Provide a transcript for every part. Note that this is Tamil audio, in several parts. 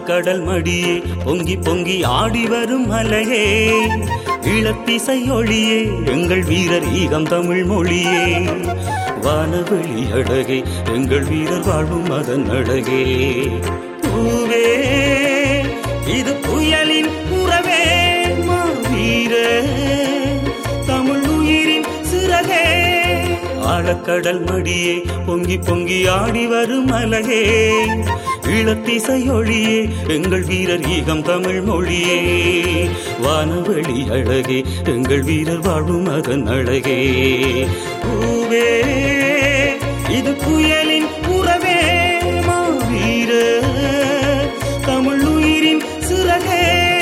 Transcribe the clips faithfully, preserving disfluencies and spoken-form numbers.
ஆழக்கடல் மடியே பொங்கி பொங்கி ஆடி வரும் அலையே இளத்திசை ஒளியே எங்கள் வீரர் ஈகம் தமிழ் மொழியே வானவெளி அழகே எங்கள் வீரர் வாழும் அதன் அழகே பூவே இது புயலின் உறவே மாவீர தமிழ் உயிரின் சிறகே ஆழக்கடல் மடியே பொங்கி பொங்கி ஆடி வரும் அழகே இளத்திசை ஒளியே எங்கள் வீரர் ஈகம் தமிழ் மொழியே வானவெளி அழகே எங்கள் வீரர் வாழும் அதன் அழகே பூவே இது புயலின் உறவே மாவீர தமிழ் உயிரின் சிறகே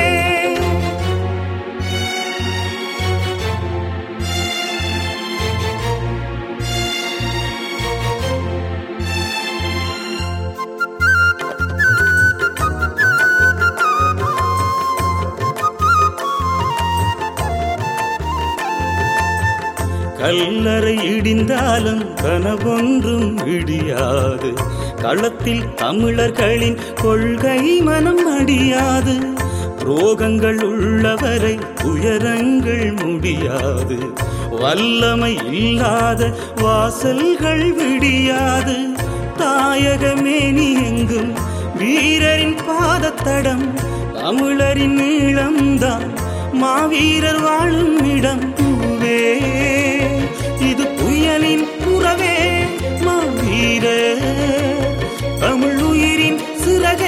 கல்லறை இடிந்தாலும் கனவொன்றும் இடியாது களத்தில் தமிழர்களின் கொள்கை மனம் அடியாது ரோகங்கள் உள்ளவரை துயரங்கள் முடியாது வல்லமை இல்லாத வாசல்கள் விடியாது தாயகமே நீ எங்கும் வீரரின் பாதத்தடம் தமிழரின் நீளம்தான் மாவீரர் வாழும் இடம் பூவே இது புயலின் புறவே மாவீர தமிழ் உயிரின் சிறகே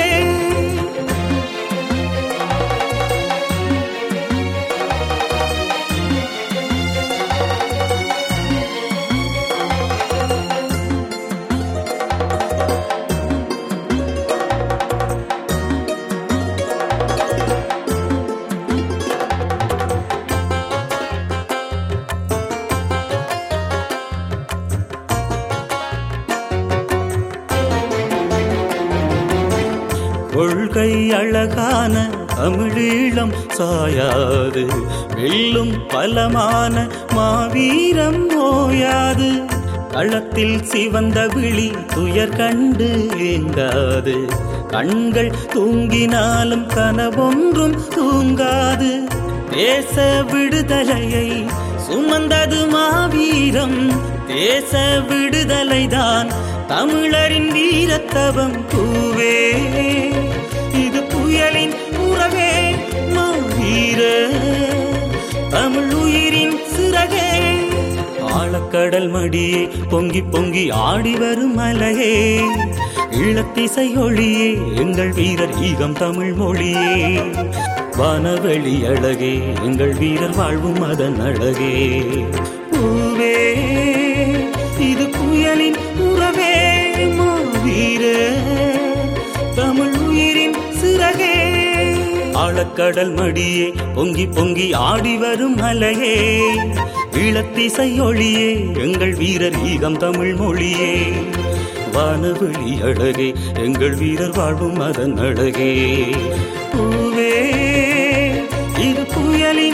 கொள்கை அழகான தமிழீழம் சாயாது வெல்லும் பலமான மாவீரம் ஓயாது களத்தில் சிவந்த விழி துயர் கண்டு ஏங்காது கண்கள் தூங்கினாலும் கனவொன்றும் தூங்காது தேச விடுதலையை சுமந்தது மாவீரம் தேச விடுதலைதான் தமிழரின் வீரத்தவம் பூவே இது புயலின் உறவே மாவீர தமிழ் உயிரின் சிறகே ஆழக்கடல் மடியே பொங்கி பொங்கி ஆடி வரும் அலையே இளத்திசை ஒளியே எங்கள் வீரர் ஈகம் தமிழ் மொழியே வானவெளி அழகே எங்கள் வீரர் வாழ்வும் அதன் அழகே பூவே இது புயலின் உறவே மாவீர தமிழ் உயிரின் சிறகே ஆழக்கடல் மடியே பொங்கி பொங்கி ஆடி வரும் அலையே இளத்திசை ஒளியே எங்கள் வீரர் ஈகம் தமிழ் மொழியே வானவெளி அழகே எங்கள் வீரர் வாழும் அதன் அழகே பூவே இது புயலின்